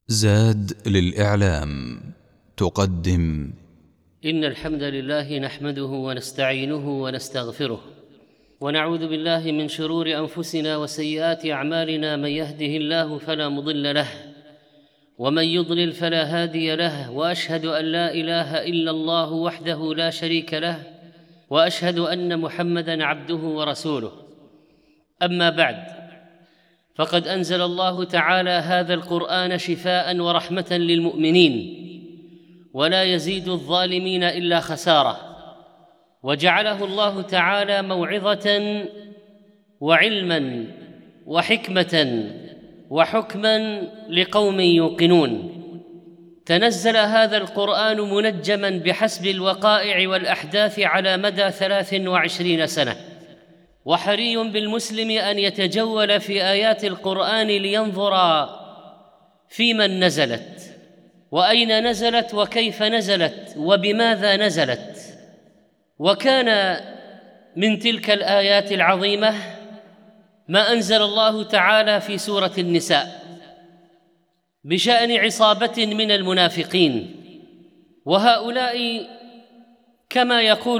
زاد للإعلام تقدم. إن الحمد لله نحمده ونستعينه ونستغفره، ونعوذ بالله من شرور أنفسنا وسيئات أعمالنا. من يهده الله فلا مضل له، ومن يضلل فلا هادي له. وأشهد أن لا إله إلا الله وحده لا شريك له، وأشهد أن محمدًا عبده ورسوله. أما بعد، فقد أنزل الله تعالى هذا القرآن شفاء ورحمة للمؤمنين، ولا يزيد الظالمين إلا خسارة. وجعله الله تعالى موعظة وعلما وحكمة وحكما لقوم يوقنون. تنزل هذا القرآن منجما بحسب الوقائع والأحداث على مدى 23 سنة، وحري بالمسلم أن يتجول في آيات القرآن لينظر في من نزلت، وأين نزلت، وكيف نزلت، وبماذا نزلت. وكان من تلك الآيات العظيمة ما أنزل الله تعالى في سورة النساء بشأن عصابة من المنافقين، وهؤلاء كما يقول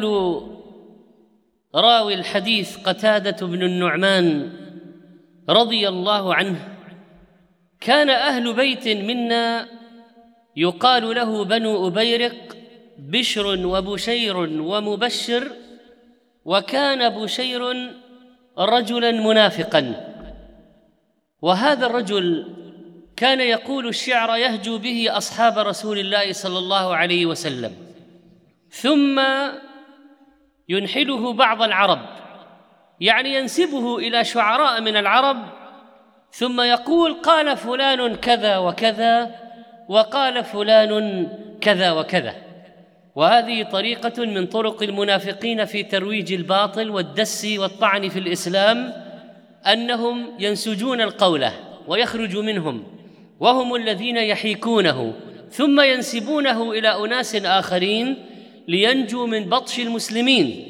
راوي الحديث قتادة بن النعمان رضي الله عنه: كان أهل بيت منا يقال له بنو أبيرق، بشر وبشير ومبشر، وكان بشير رجلا منافقا، وهذا الرجل كان يقول الشعر يهجو به أصحاب رسول الله صلى الله عليه وسلم، ثم ينحله بعض العرب، يعني ينسبه إلى شعراء من العرب، ثم يقول: قال فلان كذا وكذا، وقال فلان كذا وكذا. وهذه طريقة من طرق المنافقين في ترويج الباطل والدس والطعن في الإسلام، أنهم ينسجون القول ويخرج منهم، وهم الذين يحيكونه ثم ينسبونه إلى أناس آخرين لينجوا من بطش المسلمين.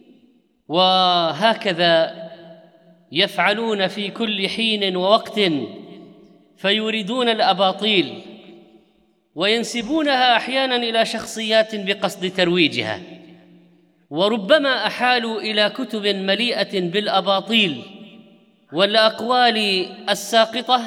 وهكذا يفعلون في كل حين ووقت، فيوردون الأباطيل وينسبونها أحياناً إلى شخصيات بقصد ترويجها، وربما أحالوا إلى كتب مليئة بالأباطيل والأقوال الساقطة،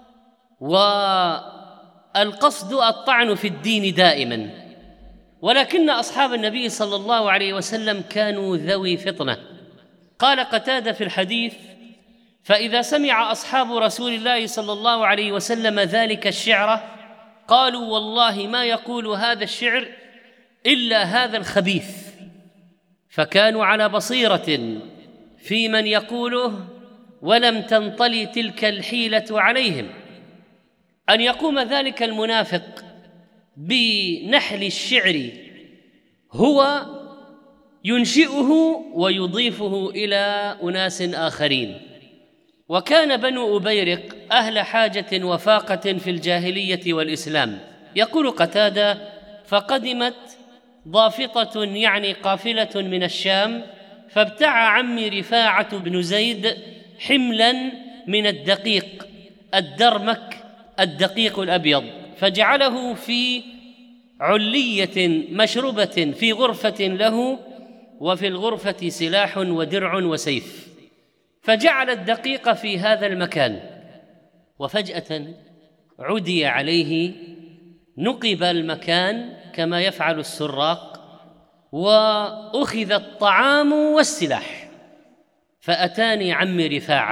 والقصد الطعن في الدين دائماً. ولكن أصحاب النبي صلى الله عليه وسلم كانوا ذوي فطنة. قال قتادة في الحديث: فإذا سمع أصحاب رسول الله صلى الله عليه وسلم ذلك الشعر قالوا: والله ما يقول هذا الشعر إلا هذا الخبيث. فكانوا على بصيرة في من يقوله، ولم تنطلي تلك الحيلة عليهم. أن يقوم ذلك المنافق بنحل الشعر هو ينشئه ويضيفه إلى أناس آخرين. وكان بنو أبيرق أهل حاجة وفاقة في الجاهلية والإسلام. يقول قتادة: فقدمت ضافطة، يعني قافلة من الشام، فابتاع عمي رفاعة بن زيد حملا من الدقيق الدرمك، الدقيق الأبيض، فجعله في علية مشربة في غرفة له، وفي الغرفة سلاح ودرع وسيف، فجعل الدقيق في هذا المكان. وفجأة عدي عليه، نقب المكان كما يفعل السراق، وأخذ الطعام والسلاح. فأتاني عمي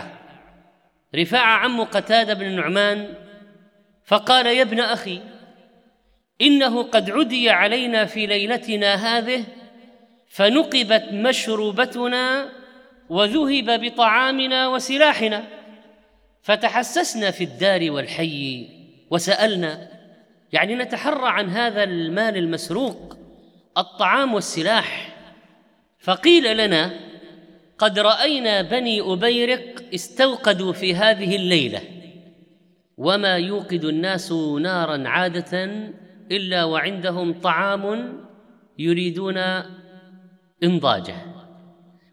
رفاعة عم قتادة بن النعمان، فقال: يا ابن أخي، إنه قد عدي علينا في ليلتنا هذه، فنقبت مشروبتنا وذهب بطعامنا وسلاحنا، فتحسسنا في الدار والحي وسألنا، يعني نتحرى عن هذا المال المسروق، الطعام والسلاح. فقيل لنا: قد رأينا بني أبيرق استوقدوا في هذه الليلة، وما يوقد الناس ناراً عادة إلا وعندهم طعام يريدون إنضاجه،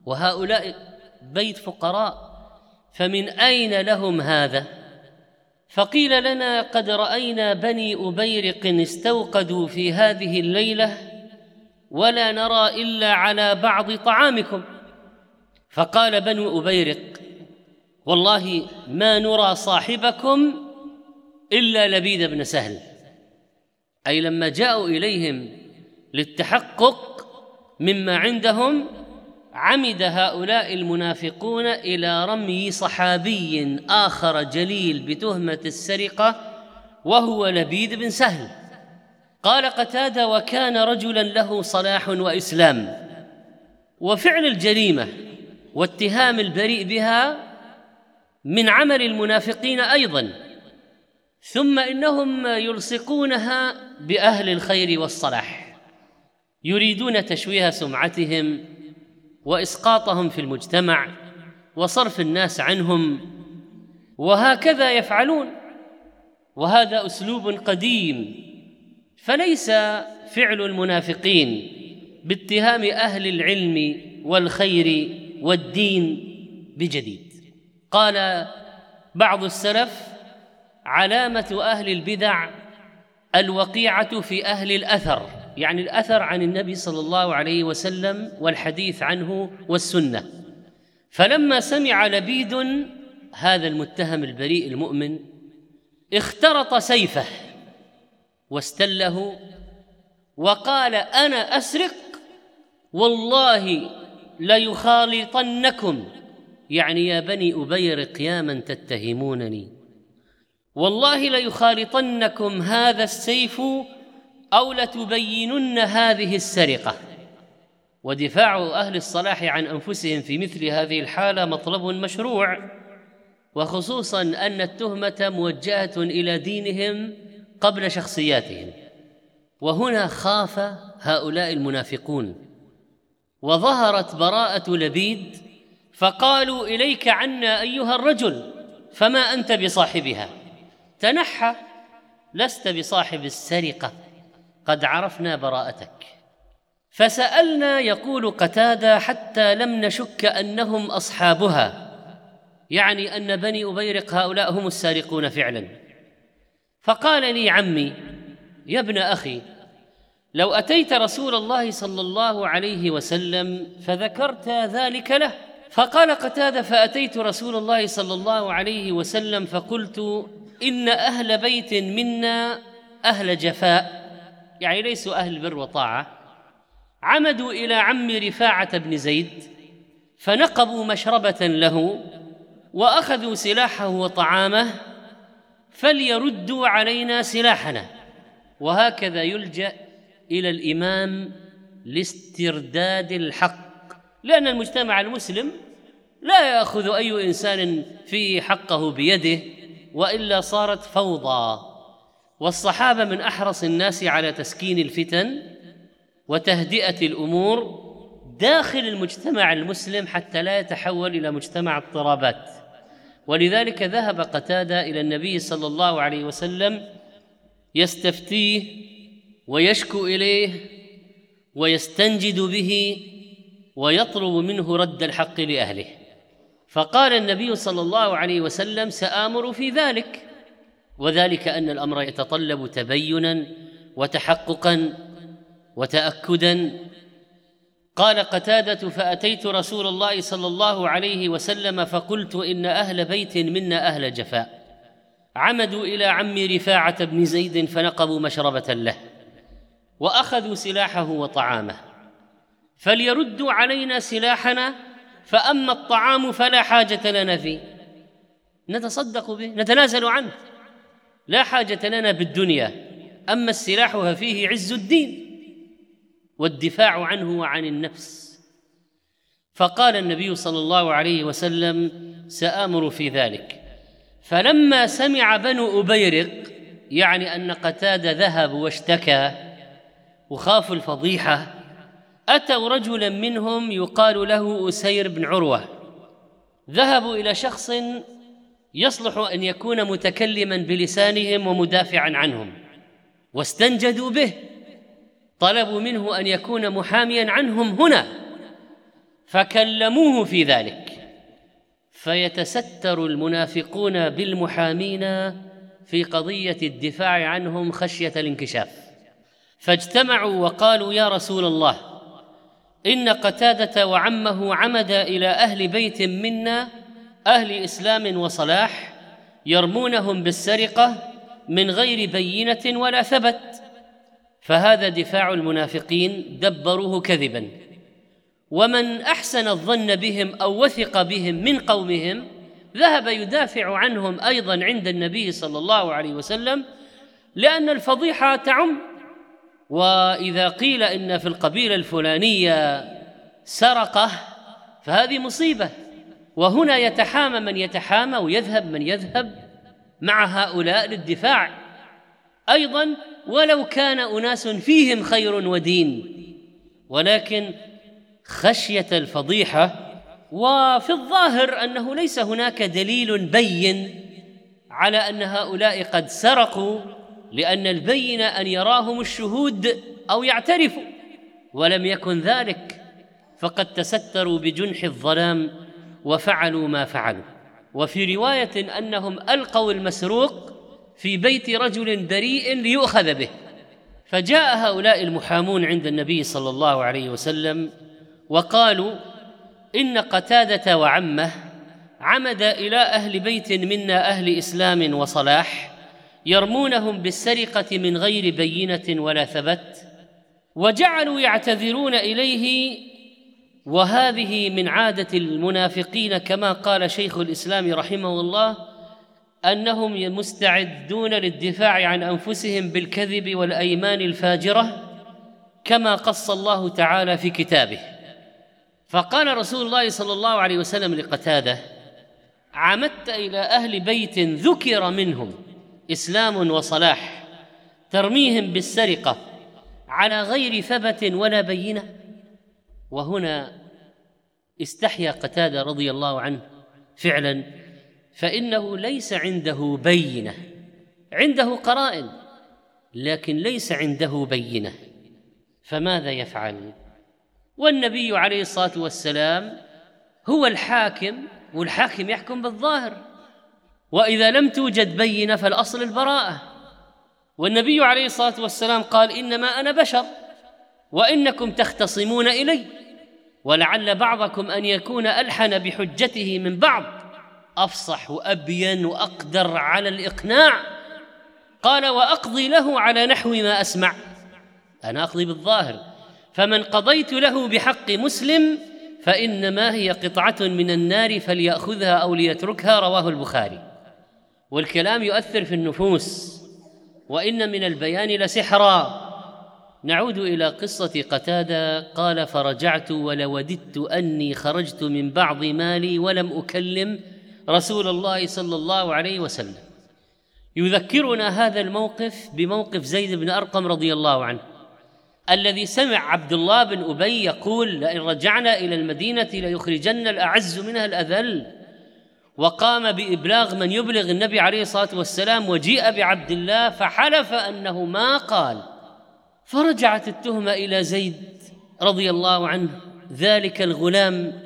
وهؤلاء بيت فقراء، فمن أين لهم هذا؟ فقيل لنا: قد رأينا بني أبيرق استوقدوا في هذه الليلة ولا نرى إلا على بعض طعامكم. فقال بنو أبيرق: والله ما نرى صاحبكم إلا لبيد بن سهل. أي لما جاءوا إليهم للتحقق مما عندهم، عمد هؤلاء المنافقون إلى رمي صحابي آخر جليل بتهمة السرقة وهو لبيد بن سهل. قال قتادة: وكان رجلا له صلاح وإسلام. وفعل الجريمة واتهام البريء بها من عمل المنافقين أيضا، ثم إنهم يلصقونها بأهل الخير والصلاح، يريدون تشويه سمعتهم وإسقاطهم في المجتمع وصرف الناس عنهم، وهكذا يفعلون، وهذا أسلوب قديم. فليس فعل المنافقين باتهام أهل العلم والخير والدين بجديد. قال بعض السلف: علامة أهل البدع الوقيعة في أهل الأثر، يعني الأثر عن النبي صلى الله عليه وسلم والحديث عنه والسنة. فلما سمع لبيد هذا المتهم البريء المؤمن اخترط سيفه واستله وقال: أنا أسرق والله ليخالطنكم، يعني يا بني أبيرق يا من تتهمونني، والله ليخالطنكم هذا السيف أو لتبينن هذه السرقة. ودفاع أهل الصلاح عن أنفسهم في مثل هذه الحالة مطلب مشروع، وخصوصا أن التهمة موجهة إلى دينهم قبل شخصياتهم. وهنا خاف هؤلاء المنافقون، وظهرت براءة لبيد، فقالوا: إليك عنا أيها الرجل، فما أنت بصاحبها، تنحى، لست بصاحب السرقة، قد عرفنا براءتك. فسألنا، يقول قتادة، حتى لم نشك أنهم أصحابها، يعني أن بني أبيرق هؤلاء هم السارقون فعلا. فقال لي عمي: يا ابن أخي، لو أتيت رسول الله صلى الله عليه وسلم فذكرت ذلك له. فقال قتادة: فأتيت رسول الله صلى الله عليه وسلم فقلت: إن أهل بيت منا أهل جفاء، يعني ليسوا أهل بر وطاعة، عمدوا إلى عم رفاعة بن زيد فنقبوا مشربة له وأخذوا سلاحه وطعامه، فليردوا علينا سلاحنا. وهكذا يلجأ إلى الإمام لاسترداد الحق، لأن المجتمع المسلم لا يأخذ أي إنسان في حقه بيده، وإلا صارت فوضى. والصحابة من أحرص الناس على تسكين الفتن وتهدئة الأمور داخل المجتمع المسلم حتى لا يتحول إلى مجتمع اضطرابات. ولذلك ذهب قتادة إلى النبي صلى الله عليه وسلم يستفتيه ويشكو إليه ويستنجد به ويطلب منه رد الحق لأهله. فقال النبي صلى الله عليه وسلم: سآمر في ذلك، وذلك أن الأمر يتطلب تبينا وتحققا وتأكدا. قال قتادة: فأتيت رسول الله صلى الله عليه وسلم فقلت: إن أهل بيت منا أهل جفاء، عمدوا إلى عم رفاعة بن زيد فنقبوا مشربة له وأخذوا سلاحه وطعامه، فليردوا علينا سلاحنا، فأما الطعام فلا حاجة لنا فيه، نتصدق به نتنازل عنه، لا حاجة لنا بالدنيا، أما السلاح ففيه عز الدين والدفاع عنه وعن النفس. فقال النبي صلى الله عليه وسلم: سآمر في ذلك. فلما سمع بنو أبيرق، يعني أن قتادة ذهب واشتكى وخافوا الفضيحة، أتوا رجلا منهم يقال له أسير بن عروة، ذهبوا إلى شخص يصلح أن يكون متكلما بلسانهم ومدافعا عنهم، واستنجدوا به، طلبوا منه أن يكون محاميا عنهم هنا، فكلموه في ذلك. فيتستر المنافقون بالمحامين في قضية الدفاع عنهم خشية الانكشاف، فاجتمعوا وقالوا: يا رسول الله، إن قتادة وعمه عمدا إلى أهل بيت منا أهل إسلام وصلاح يرمونهم بالسرقة من غير بينة ولا ثبت، فهذا دفاع المنافقين دبروه كذبا، ومن أحسن الظن بهم أو وثق بهم من قومهم ذهب يدافع عنهم أيضا عند النبي صلى الله عليه وسلم، لأن الفضيحة تعم. وإذا قيل إن في القبيلة الفلانية سرقة فهذه مصيبة، وهنا يتحامى من يتحامى ويذهب من يذهب مع هؤلاء للدفاع أيضا، ولو كان أناس فيهم خير ودين، ولكن خشية الفضيحة. وفي الظاهر أنه ليس هناك دليل بين على أن هؤلاء قد سرقوا، لأن البين أن يراهم الشهود أو يعترفوا، ولم يكن ذلك، فقد تستروا بجنح الظلام وفعلوا ما فعلوا. وفي رواية أنهم ألقوا المسروق في بيت رجل بريء ليؤخذ به، فجاء هؤلاء المحامون عند النبي صلى الله عليه وسلم وقالوا: إن قتادة وعمه عمد إلى أهل بيت منا أهل إسلام وصلاح يرمونهم بالسرقة من غير بينة ولا ثبت، وجعلوا يعتذرون إليه، وهذه من عادة المنافقين، كما قال شيخ الإسلام رحمه الله أنهم مستعدون للدفاع عن أنفسهم بالكذب والأيمان الفاجرة، كما قص الله تعالى في كتابه. فقال رسول الله صلى الله عليه وسلم لقتادة: عمدت إلى أهل بيت ذكر منهم إسلام وصلاح ترميهم بالسرقة على غير ثبت ولا بينة. وهنا استحيا قتادة رضي الله عنه فعلا، فإنه ليس عنده بينة، عنده قرائن لكن ليس عنده بينة، فماذا يفعل؟ والنبي عليه الصلاة والسلام هو الحاكم، والحاكم يحكم بالظاهر، وإذا لم توجد بينة فالأصل البراءة. والنبي عليه الصلاة والسلام قال: إنما أنا بشر وإنكم تختصمون إلي، ولعل بعضكم أن يكون ألحن بحجته من بعض، أفصح وأبين وأقدر على الإقناع. قال: وأقضي له على نحو ما أسمع، أنا أقضي بالظاهر، فمن قضيت له بحق مسلم فإنما هي قطعة من النار فليأخذها أو ليتركها، رواه البخاري. والكلام يؤثر في النفوس، وإن من البيان لسحرا. نعود إلى قصة قتادة. قال: فرجعت ولوددت أني خرجت من بعض مالي ولم أكلم رسول الله صلى الله عليه وسلم. يذكرنا هذا الموقف بموقف زيد بن أرقم رضي الله عنه، الذي سمع عبد الله بن أبي يقول: لئن رجعنا إلى المدينة ليخرجن الأعز منها الأذل، وقام بإبلاغ من يبلغ النبي عليه الصلاة والسلام، وجيء بعبد الله فحلف أنه ما قال. فرجعت التهمة إلى زيد رضي الله عنه ذلك الغلام،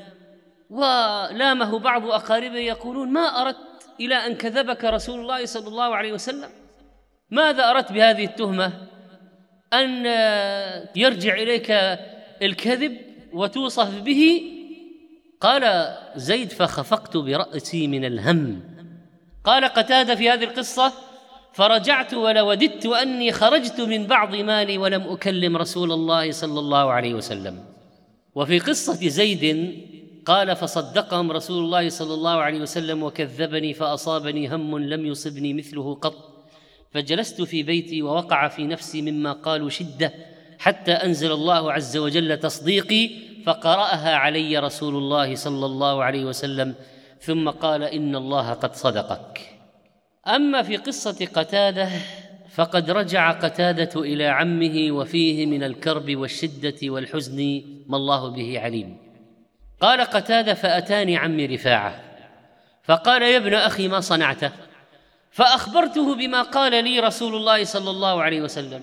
ولامه بعض أقاربه يقولون: ما أردت إلى أن كذبك رسول الله صلى الله عليه وسلم؟ ماذا أردت بهذه التهمة؟ أن يرجع إليك الكذب وتوصف به؟ قال زيد: فخفقت برأسي من الهم. قال قتادة في هذه القصة: فرجعت ولوددت أني خرجت من بعض مالي ولم أكلم رسول الله صلى الله عليه وسلم. وفي قصة زيد قال: فصدقهم رسول الله صلى الله عليه وسلم وكذبني، فأصابني هم لم يصبني مثله قط، فجلست في بيتي ووقع في نفسي مما قالوا شدة، حتى أنزل الله عز وجل تصديقي، فقرأها علي رسول الله صلى الله عليه وسلم، ثم قال: إن الله قد صدقك. أما في قصة قتادة فقد رجع قتادة إلى عمه وفيه من الكرب والشدة والحزن ما الله به عليم. قال قتادة: فأتاني عمي رفاعة فقال: يا ابن أخي ما صنعت؟ فأخبرته بما قال لي رسول الله صلى الله عليه وسلم،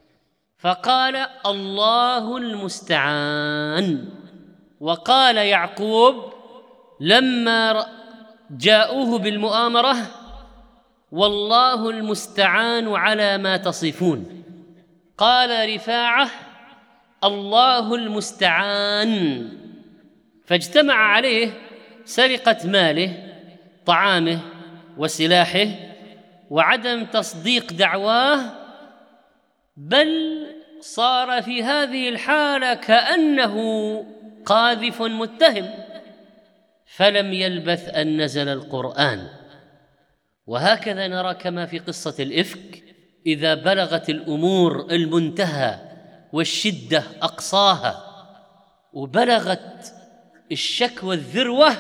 فقال: الله المستعان. وقال يعقوب لما جاءوه بالمؤامرة: والله المستعان على ما تصفون. قال رفاعة: الله المستعان، فاجتمع عليه سرقة ماله، طعامه وسلاحه، وعدم تصديق دعواه، بل صار في هذه الحالة كأنه قاذف متهم. فلم يلبث أن نزل القرآن. وهكذا نرى كما في قصة الإفك، إذا بلغت الأمور المنتهى والشدة أقصاها وبلغت الشكوى الذروة،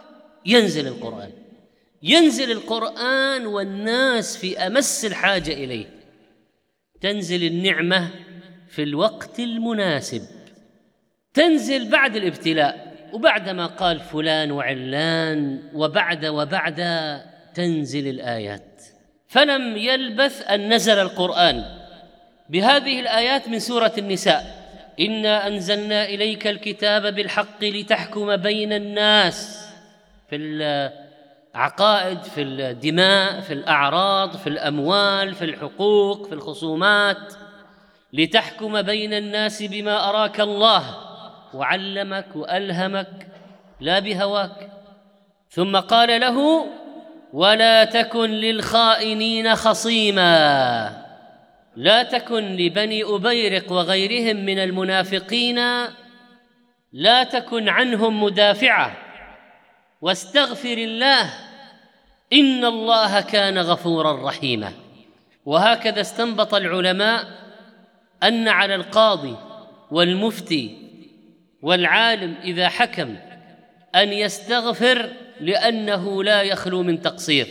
ينزل القرآن والناس في أمس الحاجة إليه. تنزل النعمة في الوقت المناسب، تنزل بعد الابتلاء، وبعدما قال فلان وعلان وبعد تنزل الآيات. فلم يلبث أن نزل القرآن بهذه الآيات من سورة النساء: إنا أنزلنا إليك الكتاب بالحق لتحكم بين الناس في العقائد، في الدماء، في الأعراض، في الأموال، في الحقوق، في الخصومات، لتحكم بين الناس بما أراك الله، وعلمك وألهمك لا بهواك. ثم قال له: ولا تكن للخائنين خصيما. لا تكن لبني أبيرق وغيرهم من المنافقين، لا تكن عنهم مدافعة، واستغفر الله إن الله كان غفورا رحيما. وهكذا استنبط العلماء أن على القاضي والمفتي والعالم إذا حكم أن يستغفر، لأنه لا يخلو من تقصير.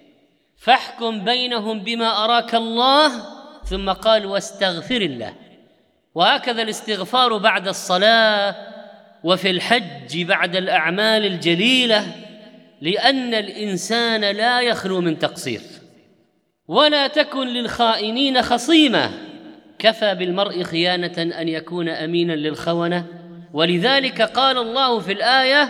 فاحكم بينهم بما أراك الله، ثم قال: واستغفر الله. وهكذا الاستغفار بعد الصلاة وفي الحج بعد الأعمال الجليلة، لأن الإنسان لا يخلو من تقصير. ولا تكن للخائنين خصيما. كفى بالمرء خيانة أن يكون أمينا للخونة. ولذلك قال الله في الآية: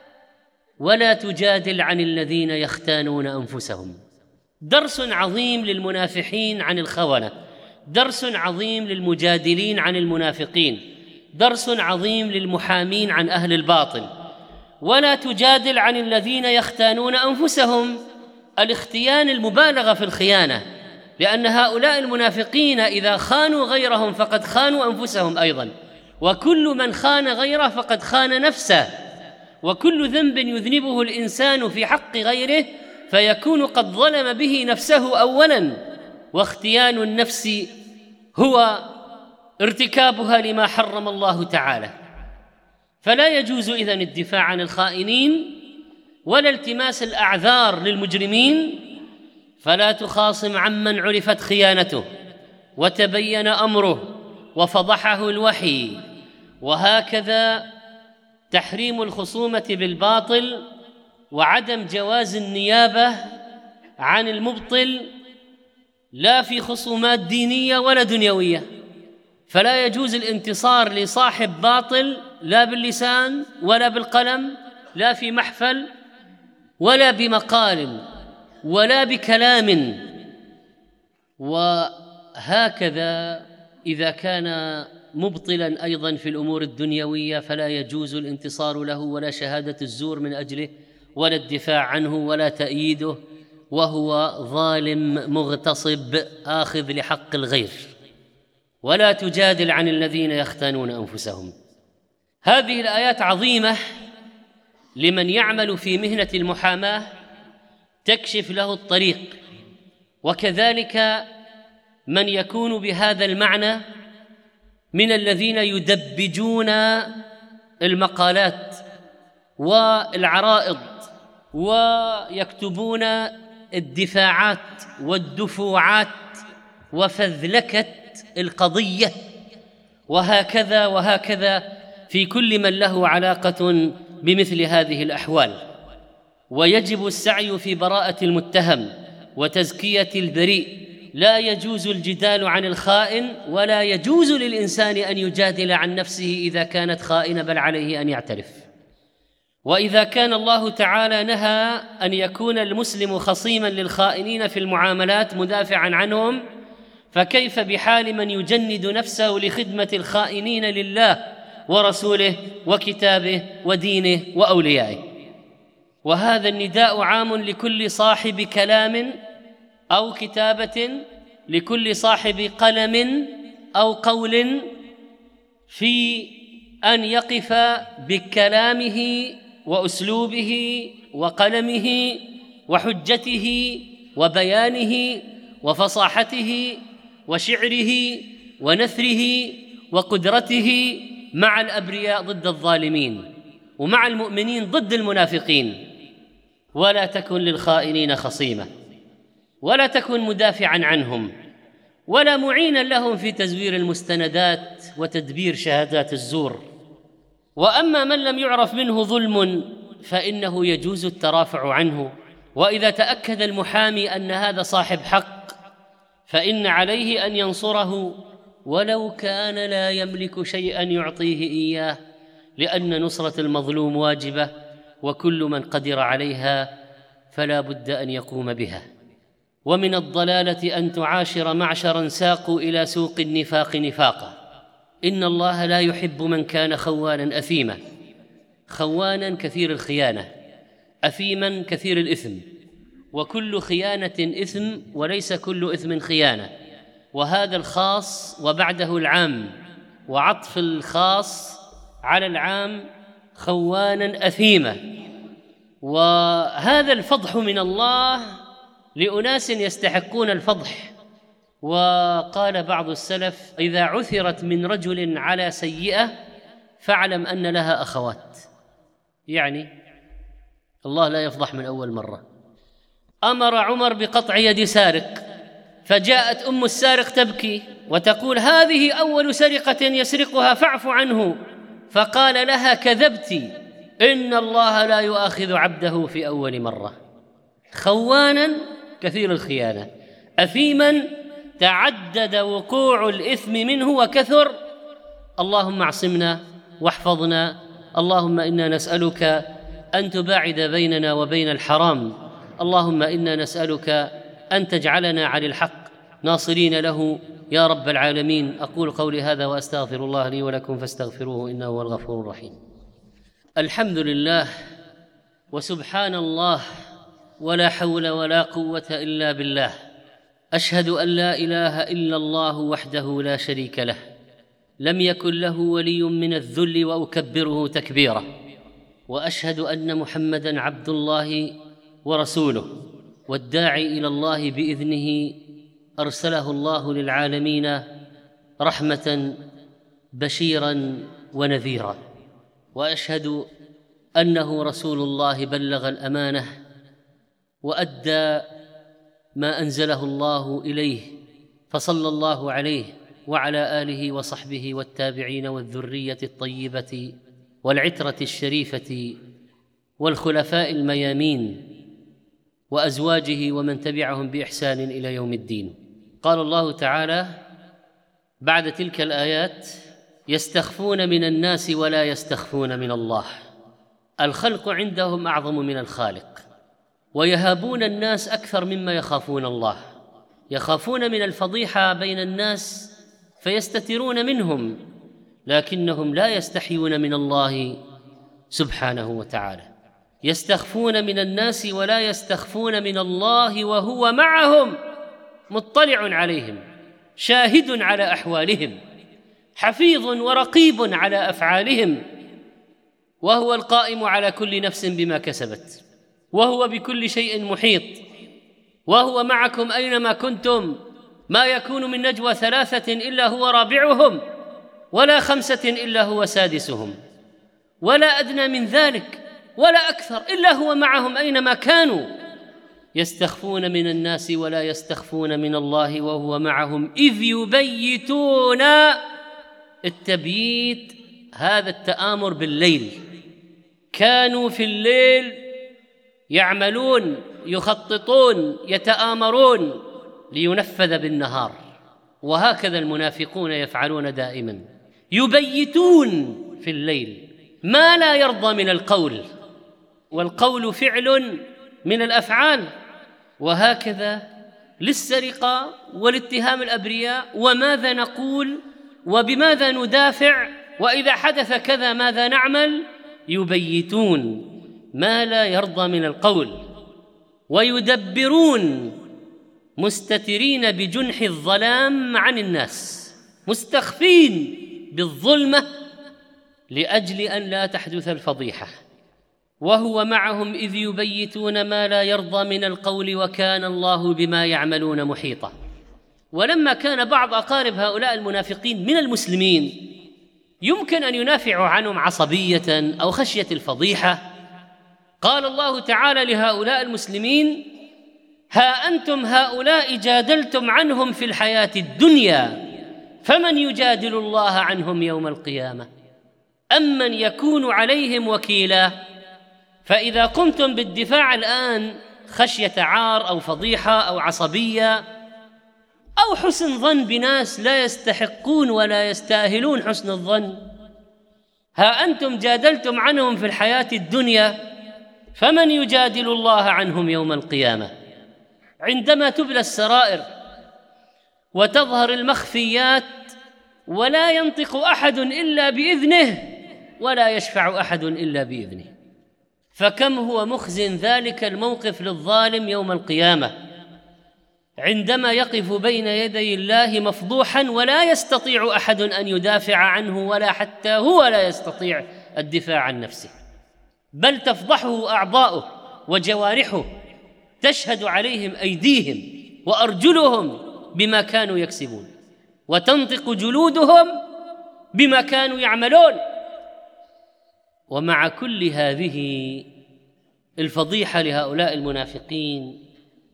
ولا تجادل عن الذين يختانون أنفسهم. درس عظيم للمنافحين عن الخونة، درس عظيم للمجادلين عن المنافقين، درس عظيم للمحامين عن أهل الباطل. ولا تجادل عن الذين يختانون أنفسهم، الاختيان المبالغة في الخيانة، لأن هؤلاء المنافقين إذا خانوا غيرهم فقد خانوا أنفسهم أيضا، وكل من خان غيره فقد خان نفسه. وكل ذنب يذنبه الإنسان في حق غيره فيكون قد ظلم به نفسه أولا، واختيان النفس هو ارتكابها لما حرم الله تعالى. فلا يجوز إذن الدفاع عن الخائنين ولا التماس الأعذار للمجرمين. فلا تخاصم عمن عرفت خيانته وتبين أمره وفضحه الوحي. وهكذا تحريم الخصومة بالباطل وعدم جواز النيابة عن المبطل، لا في خصومات دينية ولا دنيوية. فلا يجوز الانتصار لصاحب باطل لا باللسان ولا بالقلم، لا في محفل ولا بمقال ولا بكلام. وهكذا إذا كان مبطلا أيضا في الأمور الدنيوية فلا يجوز الانتصار له ولا شهادة الزور من أجله ولا الدفاع عنه ولا تأييده، وهو ظالم مغتصب آخذ لحق الغير. ولا تجادل عن الذين يختانون أنفسهم. هذه الآيات عظيمة لمن يعمل في مهنة المحاماة، تكشف له الطريق، وكذلك من يكون بهذا المعنى من الذين يدبجون المقالات والعرائض ويكتبون الدفاعات والدفوعات وفذلكة القضية، وهكذا في كل من له علاقة بمثل هذه الأحوال. ويجب السعي في براءة المتهم وتزكية البريء. لا يجوز الجدال عن الخائن، ولا يجوز للإنسان أن يجادل عن نفسه إذا كانت خائنة، بل عليه أن يعترف. وإذا كان الله تعالى نهى أن يكون المسلم خصيما للخائنين في المعاملات مدافعا عنهم، فكيف بحال من يجند نفسه لخدمة الخائنين لله ورسوله وكتابه ودينه وأوليائه؟ وهذا النداء عام لكل صاحب كلام أو كتابة، لكل صاحب قلم أو قول، في أن يقف بكلامه وأسلوبه وقلمه وحجته وبيانه وفصاحته وشعره ونثره وقدرته مع الأبرياء ضد الظالمين، ومع المؤمنين ضد المنافقين. ولا تكن للخائنين خصيما، ولا تكن مدافعا عنهم، ولا معينا لهم في تزوير المستندات وتدبير شهادات الزور. وأما من لم يعرف منه ظلم فإنه يجوز الترافع عنه، وإذا تأكد المحامي أن هذا صاحب حق فإن عليه أن ينصره ولو كان لا يملك شيئا يعطيه إياه، لأن نصرة المظلوم واجبة، وكل من قدر عليها فلا بد أن يقوم بها. ومن الضلالة أن تعاشر معشرا ساقوا إلى سوق النفاق نفاقا. إن الله لا يحب من كان خوانا أثيما، خوانا كثير الخيانة، أثيما كثير الإثم، وكل خيانة إثم وليس كل إثم خيانة. وهذا الخاص وبعده العام، وعطف الخاص على العام خوانا أثيما. وهذا الفضح من الله لأناس يستحقون الفضح. وقال بعض السلف: إذا عثرت من رجل على سيئة فاعلم أن لها أخوات. يعني الله لا يفضح من أول مرة. أمر عمر بقطع يد سارق، فجاءت أم السارق تبكي وتقول: هذه أول سرقة يسرقها فاعف عنه. فقال لها: كذبت، إن الله لا يؤاخذ عبده في أول مرة. خوانا كثير الخيانة، أثيما تعدد وقوع الإثم منه وكثر. اللهم اعصمنا واحفظنا، اللهم إنا نسألك أن تباعد بيننا وبين الحرام، اللهم إنا نسألك أن تجعلنا على الحق ناصرين له يا رب العالمين. أقول قولي هذا وأستغفر الله لي ولكم فاستغفروه إنه هو الغفور الرحيم. الحمد لله وسبحان الله ولا حول ولا قوة إلا بالله. أشهد أن لا إله إلا الله وحده لا شريك له، لم يكن له ولي من الذل، وأكبره تكبيرا. وأشهد أن محمدًا عبد الله ورسوله، والداعي إلى الله بإذنه، أرسله الله للعالمين رحمة بشيرا ونذيرا. وأشهد أنه رسول الله بلغ الأمانة وأدى ما أنزله الله إليه، فصلى الله عليه وعلى آله وصحبه والتابعين والذرية الطيبة والعترة الشريفة والخلفاء الميامين وأزواجه ومن تبعهم بإحسان إلى يوم الدين. قال الله تعالى بعد تلك الآيات: يستخفون من الناس ولا يستخفون من الله. الخلق عندهم أعظم من الخالق، ويهابون الناس أكثر مما يخافون الله. يخافون من الفضيحة بين الناس فيستترون منهم، لكنهم لا يستحيون من الله سبحانه وتعالى. يستخفون من الناس ولا يستخفون من الله، وهو معهم مطلع عليهم، شاهد على أحوالهم، حفيظ ورقيب على أفعالهم، وهو القائم على كل نفس بما كسبت، وهو بكل شيء محيط، وهو معكم أينما كنتم. ما يكون من نجوى 3 إلا هو رابعهم، ولا 5 إلا هو سادسهم، ولا أدنى من ذلك ولا أكثر إلا هو معهم أينما كانوا. يستخفون من الناس ولا يستخفون من الله، وهو معهم إذ يبيتون. التبييت هذا التآمر بالليل، كانوا في الليل يعملون، يخططون، يتآمرون لينفذ بالنهار. وهكذا المنافقون يفعلون دائما، يبيتون في الليل ما لا يرضى من القول، والقول فعل من الأفعال، وهكذا للسرقة والاتهام الأبرياء، وماذا نقول وبماذا ندافع، وإذا حدث كذا ماذا نعمل. يبيتون ما لا يرضى من القول، ويدبرون مستترين بجنح الظلام عن الناس، مستخفين بالظلمة لأجل أن لا تحدث الفضيحة، وهو معهم إذ يبيتون ما لا يرضى من القول وكان الله بما يعملون محيطا. ولما كان بعض أقارب هؤلاء المنافقين من المسلمين يمكن أن ينافعوا عنهم عصبية أو خشية الفضيحة، قال الله تعالى لهؤلاء المسلمين: ها أنتم هؤلاء جادلتم عنهم في الحياة الدنيا، فمن يجادل الله عنهم يوم القيامة أم من يكون عليهم وكيلا. فإذا قمتم بالدفاع الآن خشية عار أو فضيحة أو عصبية أو حسن ظن بناس لا يستحقون ولا يستاهلون حسن الظن، ها أنتم جادلتم عنهم في الحياة الدنيا، فمن يجادل الله عنهم يوم القيامة. عندما تبلى السرائر وتظهر المخفيات ولا ينطق أحد إلا بإذنه ولا يشفع أحد إلا بإذنه، فكم هو مخزن ذلك الموقف للظالم يوم القيامة عندما يقف بين يدي الله مفضوحا ولا يستطيع أحد أن يدافع عنه، ولا حتى هو لا يستطيع الدفاع عن نفسه، بل تفضحه أعضاؤه وجوارحه، تشهد عليهم أيديهم وأرجلهم بما كانوا يكسبون، وتنطق جلودهم بما كانوا يعملون. ومع كل هذه الفضيحة لهؤلاء المنافقين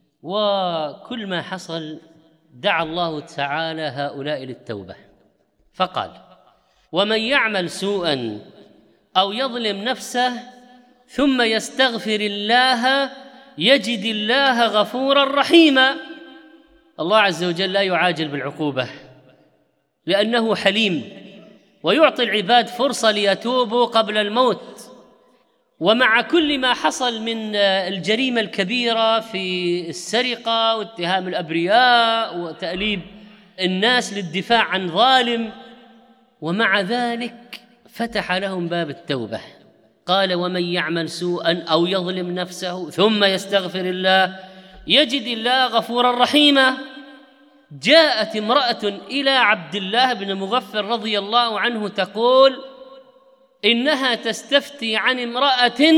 وكل ما حصل، دعا الله تعالى هؤلاء للتوبة فقال: ومن يعمل سوءا أو يظلم نفسه ثم يستغفر الله يجد الله غفورا رحيما. الله عز وجل لا يعاجل بالعقوبة لأنه حليم، ويعطي العباد فرصة ليتوبوا قبل الموت. ومع كل ما حصل من الجريمة الكبيرة في السرقة واتهام الأبرياء وتأليب الناس للدفاع عن ظالم، ومع ذلك فتح لهم باب التوبة، قال: ومن يعمل سوءا أو يظلم نفسه ثم يستغفر الله يجد الله غفورا رحيما. جاءت امرأة إلى عبد الله بن مغفل رضي الله عنه تقول إنها تستفتي عن امرأة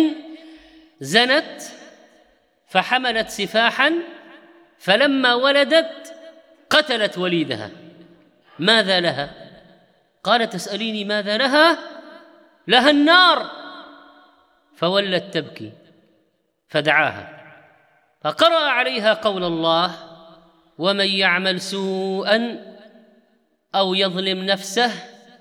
زنت فحملت سفاحا، فلما ولدت قتلت وليدها، ماذا لها؟ قالت: تسأليني ماذا لها؟ لها النار. فولت تبكي، فدعاها فقرأ عليها قول الله: ومن يعمل سوءا أو يظلم نفسه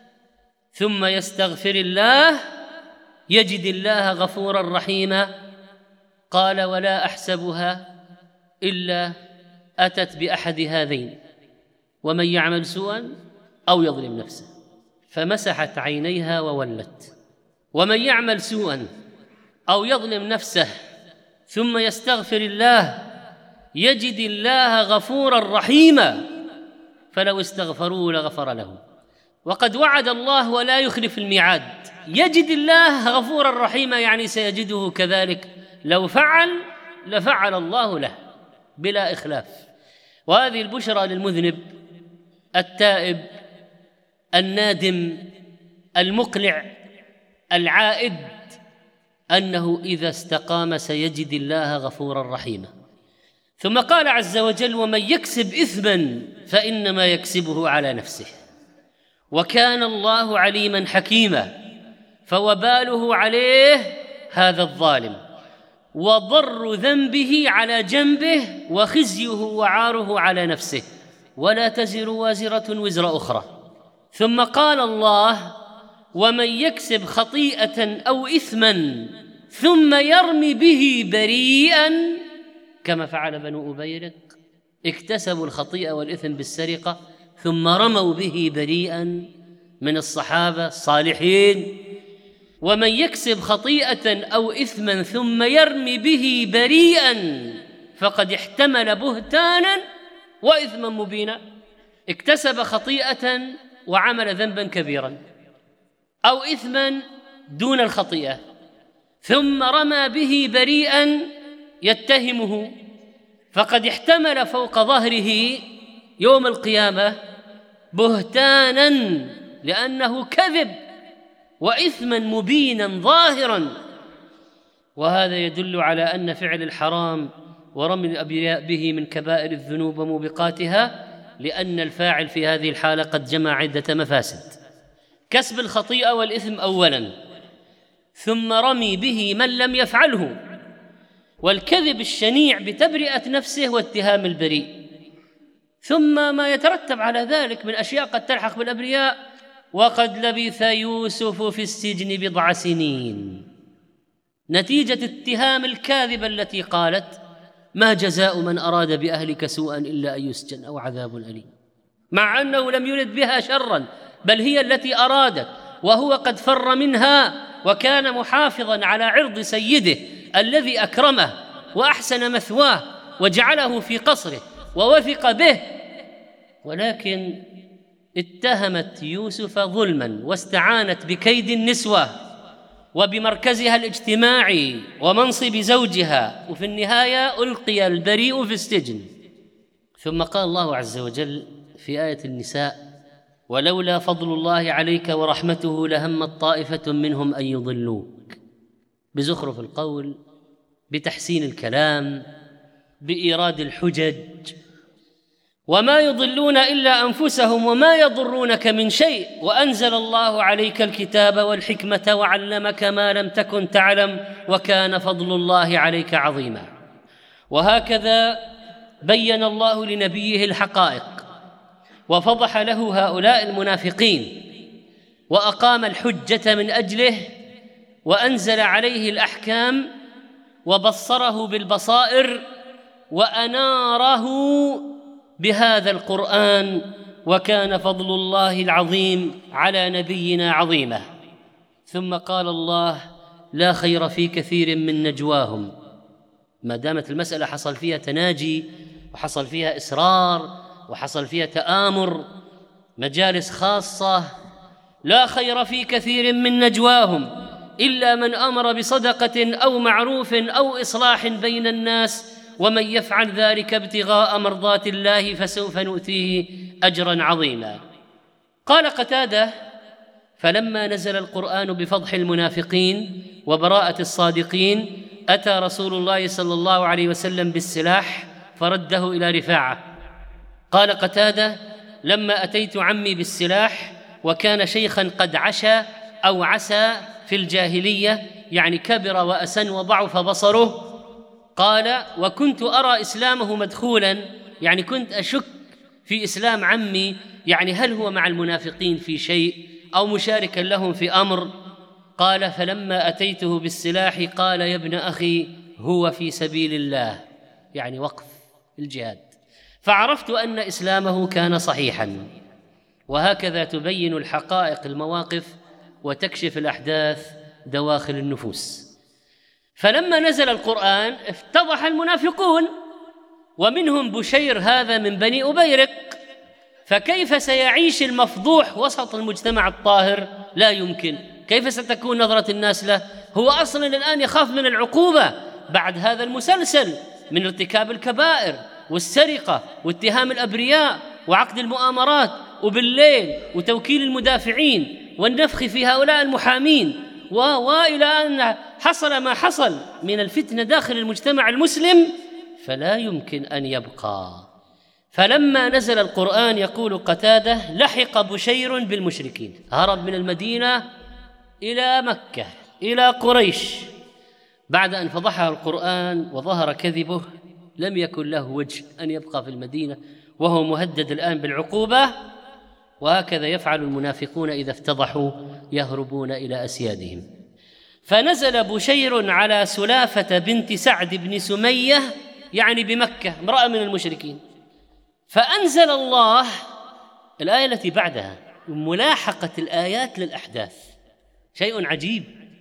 ثم يستغفر الله يجد الله غفورا رحيما. قال: ولا أحسبها إلا أتت بأحد هذين: ومن يعمل سوءا أو يظلم نفسه. فمسحت عينيها وولت. ومن يعمل سوءا أو يظلم نفسه ثم يستغفر الله يجد الله غفورا رحيما، فلو استغفروا لغفر لهم. وقد وعد الله ولا يخلف الميعاد، يجد الله غفورا رحيما، يعني سيجده كذلك، لو فعل لفعل الله له بلا إخلاف. وهذه البشرى للمذنب التائب النادم المقلع العائد، أنه إذا استقام سيجد الله غفورا رحيما. ثم قال عز وجل: ومن يكسب إثما فإنما يكسبه على نفسه وكان الله عليما حكيما. فوباله عليه هذا الظالم، وضر ذنبه على جنبه، وخزيه وعاره على نفسه، ولا تزر وازرة وزر أخرى. ثم قال الله: ومن يكسب خطيئة أو إثما ثم يرمي به بريئا، كما فعل بنو أبيرق، اكتسبوا الخطيئة والإثم بالسرقة ثم رموا به بريئا من الصحابة الصالحين. ومن يكسب خطيئة أو إثما ثم يرمي به بريئا فقد احتمل بهتانا وإثما مبينا. اكتسب خطيئة وعمل ذنبا كبيرا أو إثما دون الخطيئة ثم رمى به بريئا يتهمه فقد احتمل فوق ظهره يوم القيامة بهتانا لأنه كذب وإثما مبينا ظاهرا. وهذا يدل على أن فعل الحرام ورمي الأبرياء به من كبائر الذنوب وموبقاتها، لأن الفاعل في هذه الحالة قد جمع عدة مفاسد: كسب الخطيئة والإثم أولا، ثم رمي به من لم يفعله، والكذب الشنيع بتبرئة نفسه واتهام البريء، ثم ما يترتب على ذلك من أشياء قد تلحق بالأبرياء: وقد لبث يوسف في السجن 7 سنين، نتيجة اتهام الكاذبة التي قالت: ما جزاء من أراد بأهلك سوءا إلا أن يسجن أو عذاب أليم، مع أنه لم يرد بها شرا، بل هي التي أرادت، وهو قد فر منها وكان محافظا على عرض سيده الذي أكرمه وأحسن مثواه وجعله في قصره ووثق به، ولكن اتهمت يوسف ظلما واستعانت بكيد النسوة وبمركزها الاجتماعي ومنصب زوجها، وفي النهاية ألقي البريء في السجن. ثم قال الله عز وجل في آية النساء: ولولا فضل الله عليك ورحمته لهمت طائفة منهم أن يضلوك، بزخرف القول، بتحسين الكلام، بإيراد الحجج، وما يضلون إلا أنفسهم وما يضرونك من شيء، وأنزل الله عليك الكتاب والحكمة وعلمك ما لم تكن تعلم وكان فضل الله عليك عظيما. وهكذا بين الله لنبيه الحقائق وفضح له هؤلاء المنافقين وأقام الحجة من أجله وأنزل عليه الأحكام وبصره بالبصائر وأناره بهذا القرآن، وكان فضل الله العظيم على نبينا عظيمة. ثم قال الله: لا خير في كثير من نجواهم، ما دامت المسألة حصل فيها تناجي وحصل فيها إصرار وحصل فيها تآمر، مجالس خاصة، لا خير في كثير من نجواهم إلا من أمر بصدقة أو معروف أو إصلاح بين الناس، ومن يفعل ذلك ابتغاء مرضات الله فسوف نؤتيه أجرا عظيما. قال قتادة: فلما نزل القرآن بفضح المنافقين وبراءة الصادقين أتى رسول الله صلى الله عليه وسلم بالسلاح فرده إلى رفاعة. قال قتادة: لما أتيت عمي بالسلاح وكان شيخا قد عشى أو عسى في الجاهلية، يعني كبر وأسن وضعف بصره، قال: وكنت أرى إسلامه مدخولا، يعني كنت أشك في إسلام عمي، يعني هل هو مع المنافقين في شيء أو مشاركا لهم في أمر. قال: فلما أتيته بالسلاح قال: يا ابن أخي هو في سبيل الله، يعني وقف الجهاد، فعرفت أن إسلامه كان صحيحا. وهكذا تبين الحقائق المواقف وتكشف الأحداث دواخل النفوس. فلما نزل القرآن افتضح المنافقون، ومنهم بشير هذا من بني أبيرق، فكيف سيعيش المفضوح وسط المجتمع الطاهر؟ لا يمكن. كيف ستكون نظرة الناس له؟ هو أصلا الآن يخاف من العقوبة بعد هذا المسلسل من ارتكاب الكبائر والسرقة واتهام الأبرياء وعقد المؤامرات وبالليل وتوكيل المدافعين والنفخ في هؤلاء المحامين، وإلى أن حصل ما حصل من الفتنة داخل المجتمع المسلم، فلا يمكن أن يبقى. فلما نزل القرآن، يقول قتادة: لحق بشير بالمشركين، هرب من المدينة إلى مكة إلى قريش بعد أن فضحه القرآن وظهر كذبه، لم يكن له وجه أن يبقى في المدينة وهو مهدد الآن بالعقوبة. وهكذا يفعل المنافقون إذا افتضحوا، يهربون إلى أسيادهم. فنزل بشير على سلافة بنت سعد بن سمية، يعني بمكة، امرأة من المشركين، فأنزل الله الآية التي بعدها، ملاحقة الآيات للأحداث، شيء عجيب.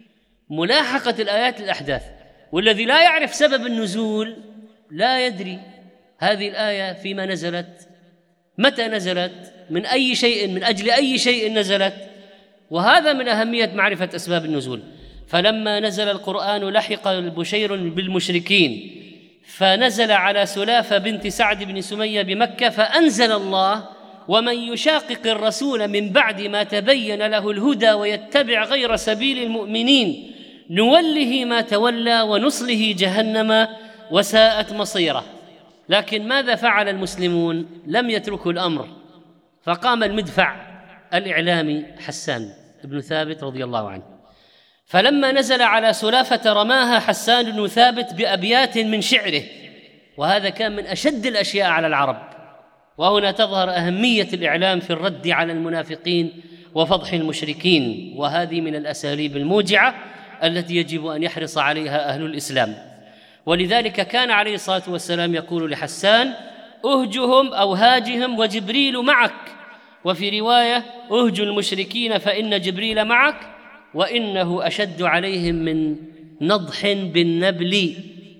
ملاحقة الآيات للأحداث. والذي لا يعرف سبب النزول لا يدري هذه الآية فيما نزلت، متى نزلت، من أي شيء، من أجل أي شيء نزلت. وهذا من أهمية معرفة أسباب النزول. فلما نزل القرآن لحق بشير بالمشركين، فنزل على سلافة بنت سعد بن سمية بمكة، فأنزل الله: ومن يشاقق الرسول من بعد ما تبين له الهدى ويتبع غير سبيل المؤمنين نوله ما تولى ونصله جهنم وساءت مصيره. لكن ماذا فعل المسلمون؟ لم يتركوا الأمر، فقام المدفع الإعلامي حسان بن ثابت رضي الله عنه، فلما نزل على سلافة رماها حسان بن ثابت بأبيات من شعره، وهذا كان من أشد الأشياء على العرب. وهنا تظهر أهمية الإعلام في الرد على المنافقين وفضح المشركين، وهذه من الأساليب الموجعة التي يجب أن يحرص عليها أهل الإسلام. ولذلك كان عليه الصلاة والسلام يقول لحسان: أهجهم أو هاجهم وجبريل معك، وفي رواية: أهج المشركين فإن جبريل معك، وإنه أشد عليهم من نضح بالنبل،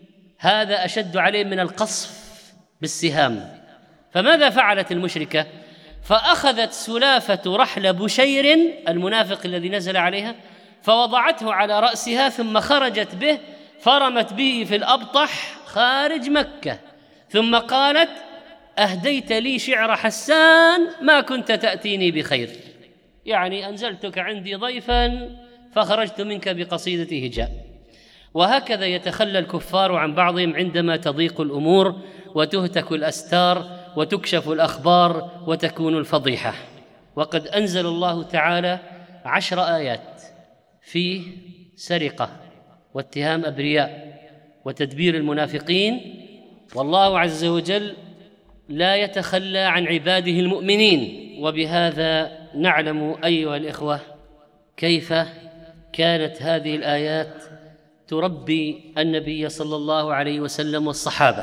هذا أشد عليهم من القصف بالسهام. فماذا فعلت المشركة؟ فأخذت سلافة رحل بشير المنافق الذي نزل عليها، فوضعته على رأسها، ثم خرجت به فرمت به في الأبطح خارج مكة، ثم قالت: أهديت لي شعر حسان ما كنت تأتيني بخير، يعني أنزلتك عندي ضيفا فخرجت منك بقصيدة هجاء. وهكذا يتخلى الكفار عن بعضهم عندما تضيق الأمور وتهتك الأستار وتكشف الأخبار وتكون الفضيحة. وقد أنزل الله تعالى 10 آيات في سرقة واتهام أبرياء وتدبير المنافقين، والله عز وجل لا يتخلى عن عباده المؤمنين. وبهذا نعلم أيها الإخوة كيف كانت هذه الآيات تربي النبي صلى الله عليه وسلم والصحابة.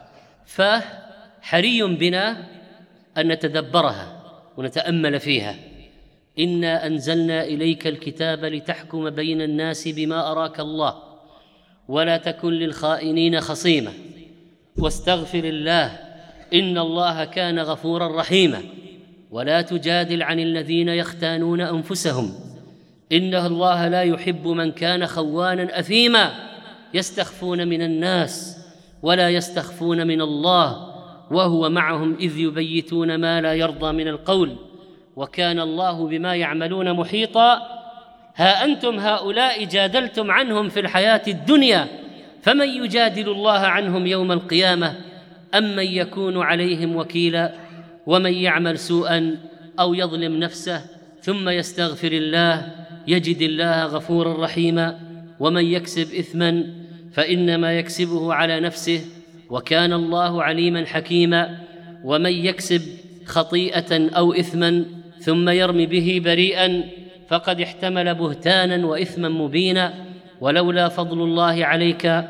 فحري بنا أن نتدبرها ونتأمل فيها. إنا أنزلنا إليك الكتاب لتحكم بين الناس بما أراك الله ولا تكن للخائنين خصيما واستغفر الله إن الله كان غفورا رحيما ولا تجادل عن الذين يختانون أنفسهم إن الله لا يحب من كان خوانا أثيما يستخفون من الناس ولا يستخفون من الله وهو معهم إذ يبيتون ما لا يرضى من القول وكان الله بما يعملون محيطا. ها أنتم هؤلاء جادلتم عنهم في الحياة الدنيا فمن يجادل الله عنهم يوم القيامة أم من يكون عليهم وكيلا ومن يعمل سوءا أو يظلم نفسه ثم يستغفر الله يجد الله غفورا رحيما ومن يكسب إثما فإنما يكسبه على نفسه وكان الله عليما حكيما ومن يكسب خطيئة أو إثما ثم يرمي به بريئا فقد احتمل بهتانا وإثما مبينا ولولا فضل الله عليك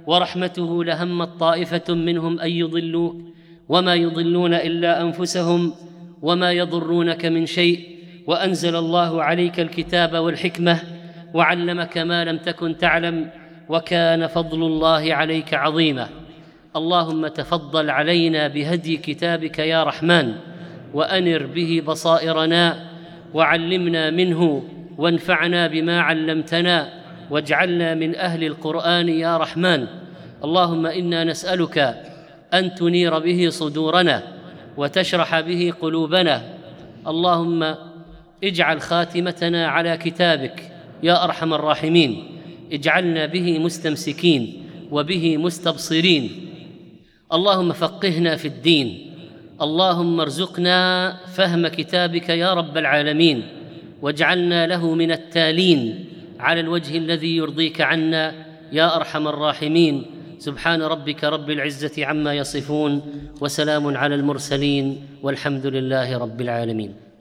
ورحمته لهمت طائفة منهم أن يضلوك وما يضلون إلا أنفسهم وما يضرونك من شيء وأنزل الله عليك الكتاب والحكمة وعلمك ما لم تكن تعلم وكان فضل الله عليك عظيما. اللهم تفضل علينا بهدي كتابك يا رحمن وأنر به بصائرنا وعلمنا منه وانفعنا بما علمتنا واجعلنا من أهل القرآن يا رحمن. اللهم إنا نسألك أن تنير به صدورنا وتشرح به قلوبنا. اللهم اجعل خاتمتنا على كتابك يا أرحم الراحمين. اجعلنا به مستمسكين وبه مستبصرين. اللهم فقهنا في الدين. اللهم ارزقنا فهم كتابك يا رب العالمين واجعلنا له من التالين على الوجه الذي يرضيك عنا يا أرحم الراحمين. سبحان ربك رب العزة عما يصفون وسلام على المرسلين والحمد لله رب العالمين.